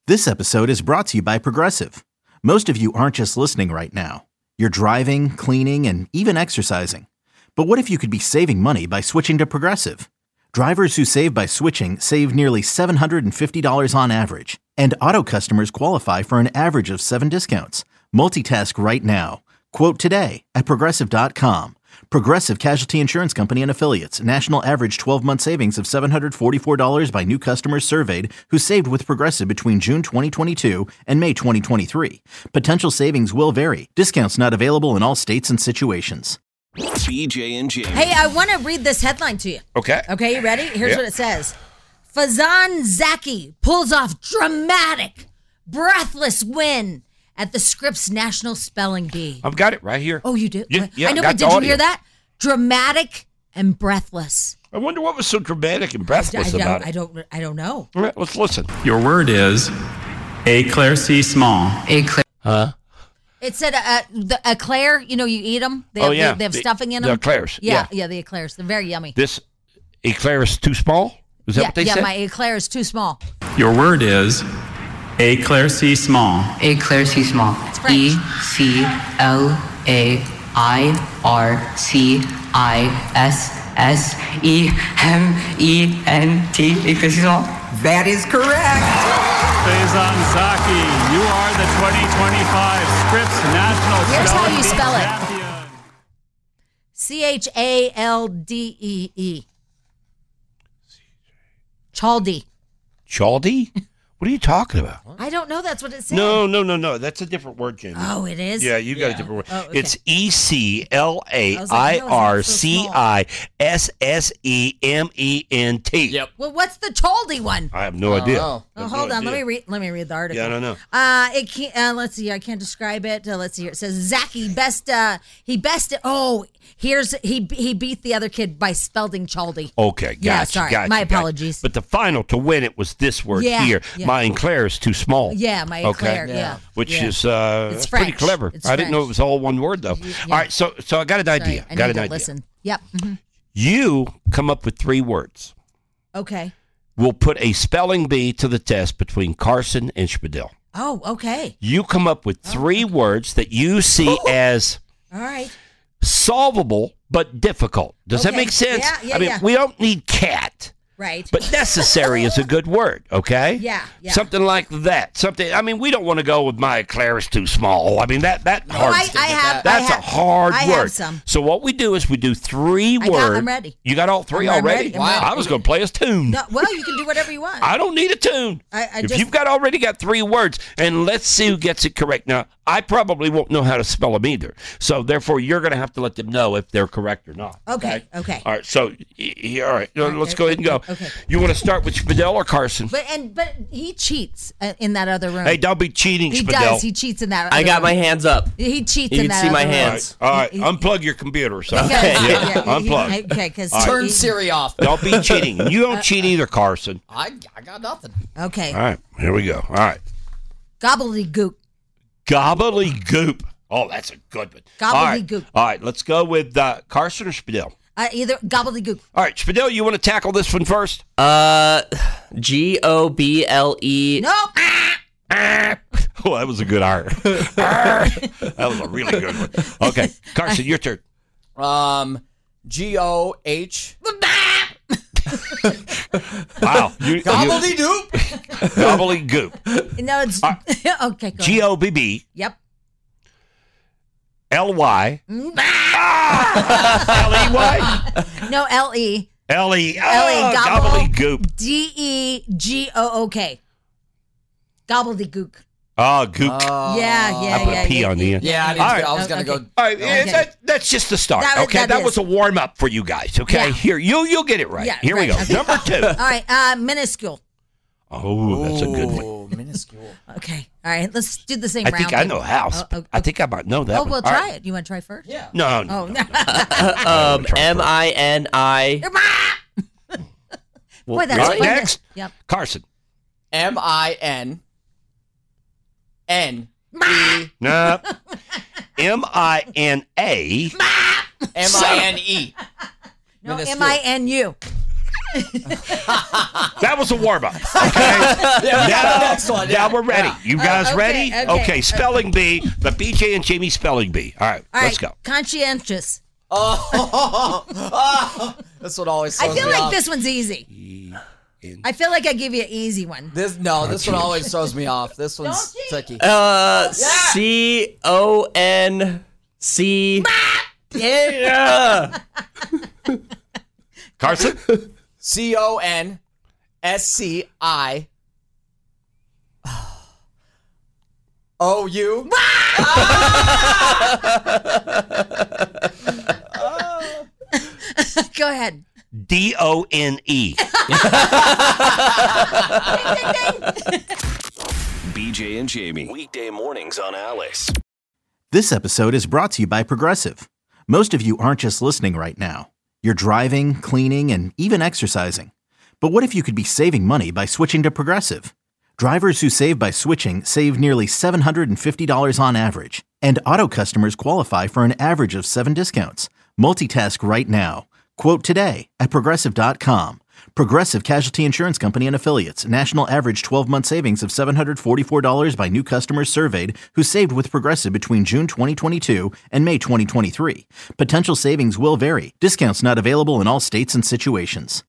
This episode is brought to you by Progressive. Most of you aren't just listening right now. You're driving, cleaning, and even exercising. But what if you could be saving money by switching to Progressive? Drivers who save by switching save nearly $750 on average. And auto customers qualify for an average of 7 discounts. Multitask right now. Quote today at Progressive.com. Progressive Casualty Insurance Company and Affiliates. National average 12-month savings of $744 by new customers surveyed who saved with Progressive between June 2022 and May 2023. Potential savings will vary. Discounts not available in all states and situations. BJ and Jamie. Hey, I want to read this headline to you. Okay. Okay, you ready? Here's what it says. Faizan Zaki pulls off dramatic, breathless win at the Scripps National Spelling Bee. I've got it right here. Oh, you do? Yeah, I know, got but the did you audio. hear that? Dramatic and breathless. I wonder what was so dramatic and breathless about it. I don't know. All right, let's listen. Your word is éclaircissement. It said the eclair, you know, you eat them. They have stuffing in them. The eclairs. Yeah, the eclairs. They're very yummy. This eclair is too small? Is that what they said? Yeah, my eclair is too small. Your word is éclaircissement. Éclaircissement. It's French. Eclaircissement. Éclaircissement. That is correct. Faizan Zaki, you are the 2025 Scripps National Here's how Spelling you Bee spell it. champion. Chaldee. Chaldy. Chaldy? What are you talking about? I don't know. That's what it said. No. That's a different word, Jamie. Oh, it is? Yeah, you got a different word. Oh, okay. It's ECLAIRCISSEMENT. Yep. Well, what's the Chaldy one? I have no idea. Oh, hold on. Let me read the article. Yeah, I don't know. It can't, let's see. I can't describe it. Let's see here. It says Zaki he beat the other kid by spelling Chaldy. Okay, gotcha. Yeah, sorry. My apologies. But the final to win it was this word here. Yeah. My eclair is too small. Yeah, my eclair. Yeah. Which is It's pretty French. clever. It's I didn't know it French. was all one word though. Yeah. All right, so I got an idea. Sorry, I got need an to idea. listen. Yep. Mm-hmm. You come up with 3 words. Okay. We'll put a spelling bee to the test between Carson and Spadil. Oh, okay. You come up with 3 words that you see as All right. solvable but difficult. Does that Okay. make sense? Yeah, I mean, yeah. we don't need cat. Right. But necessary is a good word, okay? Yeah. Something like that. We don't want to go with my eclair is too small. I mean, that's a hard I word. have some. So what we do is we do 3 words. I'm ready. You got all 3 I'm already? ready. I'm ready. I was going to play a tune. No, well, you can do whatever you want. I don't need a tune. If you've already got 3 words, and let's see who gets it correct. Now, I probably won't know how to spell them either. So therefore, you're going to have to let them know if they're correct or not. Okay. All right. So, all right. Let's go ahead and go. Okay. You want to start with Spadil or Carson? But he cheats in that other room. Hey, don't be cheating, He Spadil. does. He cheats in that. I other got room. my hands up. He cheats You in can that. see my other room. hands. All right. Unplug your computer. So. Unplug. Okay, because Turn Siri off. Don't be cheating. You don't cheat either, Carson. I got nothing. Okay. All right. Here we go. All right. Gobbledygook. Gobbledygook. Oh, that's a good one. Gobbledygook. All right. Let's go with Carson or Spadil. Either gobbledygook. All right, Spadil, you want to tackle this one first? GOBLE. Nope. Oh, that was a good R. That was a really good one. Okay, Carson, your turn. GOH. Wow. Gobbledygook. Gobbledygook. No, it's okay. Go GOBB. Yep. LY. LEY. No, LE. LE. Gobbledygook. Gobbledygook. DEGOOK. Gobbledygook. Oh, gook. Yeah. I put a P on the end. Yeah, I was going to go. All right, that's just the start. That was a warm up for you guys. Okay, Yeah. Here, you'll get it right. Yeah, Here we go. right. Number 2. All right, minuscule. Oh, that's a good one. Minuscule. Okay. All right, let's do the same I round. think I know how. I think I might know that. Oh, one. well, All try right. it. You want to try first? Yeah. No. Oh, MINI. Boy, that's All right, fun. next. Yep. Carson. MINNE. No. MINA. MINE. No, MINU. That was a warm-up. Okay. Next one. Now we're ready. You guys okay, ready? okay. Spelling bee, but BJ and Jamie spelling bee. All right, let's go. Conscientious. This one always I throws feel me like off. this one's easy. I feel like I give you an easy one. This one always throws me off. This one's tricky. C-O-N-C. Yeah. Carson? C-O-N-S-C-I. O-U. Go ahead. D-O-N-E. BJ and Jamie. Weekday mornings on Alice. This episode is brought to you by Progressive. Most of you aren't just listening right now. You're driving, cleaning, and even exercising. But what if you could be saving money by switching to Progressive? Drivers who save by switching save nearly $750 on average. And auto customers qualify for an average of 7 discounts. Multitask right now. Quote today at Progressive.com. Progressive Casualty Insurance Company and Affiliates. National average 12-month savings of $744 by new customers surveyed who saved with Progressive between June 2022 and May 2023. Potential savings will vary. Discounts not available in all states and situations.